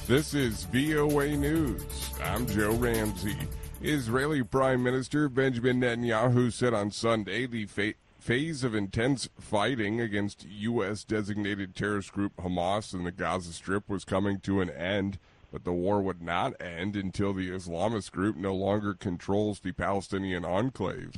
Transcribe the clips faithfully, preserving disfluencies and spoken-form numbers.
This is V O A News. I'm Joe Ramsey. Israeli Prime Minister Benjamin Netanyahu said on Sunday the fa- phase of intense fighting against U S-designated terrorist group Hamas in the Gaza Strip was coming to an end, but the war would not end until the Islamist group no longer controls the Palestinian enclave.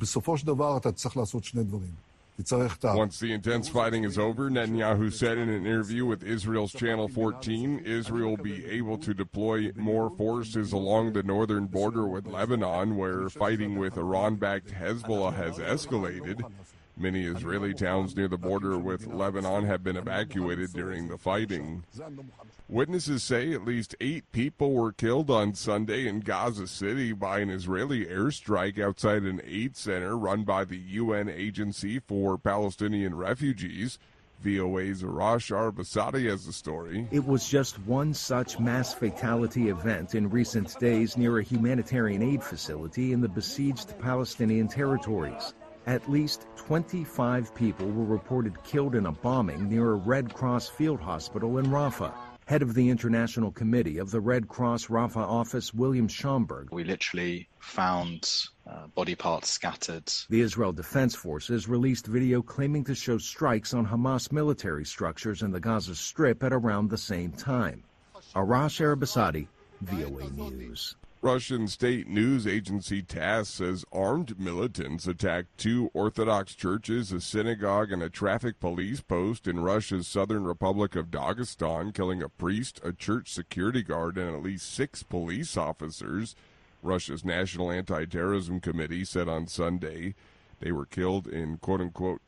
Once the intense fighting is over, Netanyahu said in an interview with Israel's Channel fourteen, Israel will be able to deploy more forces along the northern border with Lebanon, where fighting with Iran-backed Hezbollah has escalated. Many Israeli towns near the border with Lebanon have been evacuated during the fighting. Witnesses say at least eight people were killed on Sunday in Gaza City by an Israeli airstrike outside an aid center run by the U N Agency for Palestinian Refugees. V O A's Arash Arbasadi has the story. It was just one such mass fatality event in recent days near a humanitarian aid facility in the besieged Palestinian territories. At least twenty-five people were reported killed in a bombing near a Red Cross field hospital in Rafah. Head of the International Committee of the Red Cross Rafah office, William Schomburg. We literally found uh, body parts scattered. The Israel Defense Forces released video claiming to show strikes on Hamas military structures in the Gaza Strip at around the same time. Arash Arabasadi, V O A News. Russian state news agency TASS says armed militants attacked two Orthodox churches, a synagogue, and a traffic police post in Russia's southern Republic of Dagestan, killing a priest, a church security guard, and at least six police officers. Russia's National Anti-Terrorism Committee said on Sunday they were killed in quote-unquote